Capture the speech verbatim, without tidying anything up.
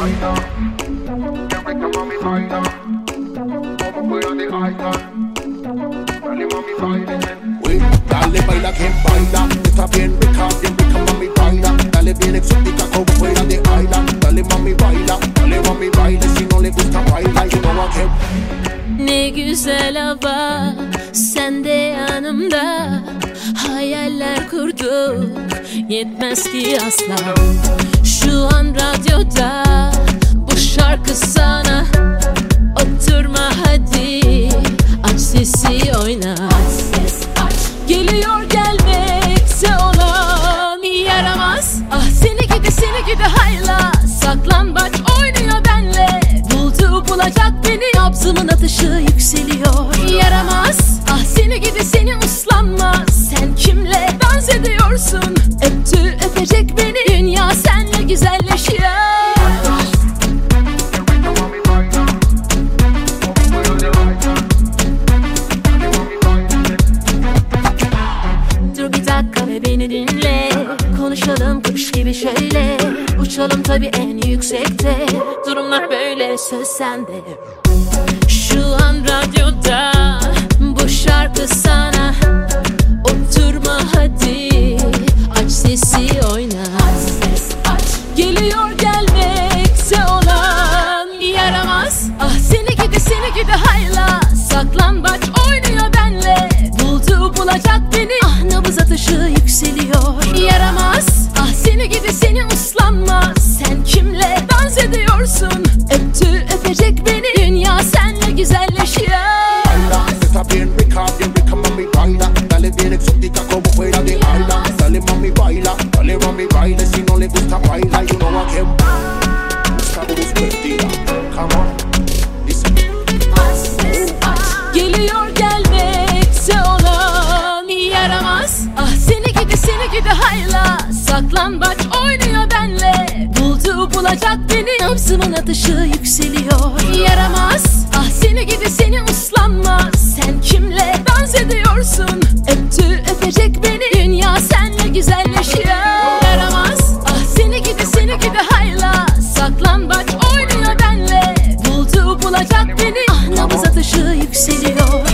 baila. Qué rica mami baila. Como fuera de island. Dale mami baila. Uy, dale baila que baila. Está bien rica, bien rica mami baila. Dale bien exótica como fuera de island. Dale mami baila, dale mami baila. Si no le gusta baila, you know I can. Ne güzel hava, sen de yanımda. Hayaller kurduk, yetmez ki asla. Şu an radyoda, bu şarkı sana. Oturma hadi, aç sesi oyna. Geliyor gelmekse olan yaramaz. Ah seni gidi seni gidi hayla. Saklambaç oynuyor benle. Buldu bulacak beni. Nabzımın atışı yükseliyor. Yaramaz. Ah seni gidi seni uslanmaz. Sen kimle dans ediyorsun? Öptü öpecek beni. Dünya senle güzelleşiyor. Dur bir dakika ve beni dinle. Konuşalım kuş gibi şöyle. Uçalım tabii en yüksekte. Durumlar böyle söz sende. Şu an radyoda bu şarkı sana. Oturma hadi, aç sesi oyna. Aç ses aç. Geliyor gelmekse olan yaramaz. Ah seni gidi seni gidi hayla. Saklambaç oynuyor benle. Buldu bulacak beni. Ah nabız atışı yükseliyor. Yaramaz. Ah seni gidi seni uslanmaz. Sen kimle dans ediyorsun? Öptü öpecek beni. Dünya senle güzelleşiyor. Baila, está bien rica, bien rica mami baila. Dale bien exótica como fuera de island. Dale mami baila, dale mami baila. Si no le gusta baila, you know I can. Busca luz perdida, come on, listen. Geliyor gelmekse olan yaramaz. Ah seni gidi seni gidi hayla. Saklambaç oynuyor benle. Buldu bulacak beni. Nabzımın atışı yükseliyor. Yaramaz. Ah seni gidi seni uslanmaz. Sen kimle dans ediyorsun? Öptü öpecek beni. Dünya senle güzelleşiyor. Yaramaz. Ah seni gidi seni gidi hayla. Saklambaç oynuyor benle. Buldu bulacak beni. Ah nabız atışı yükseliyor.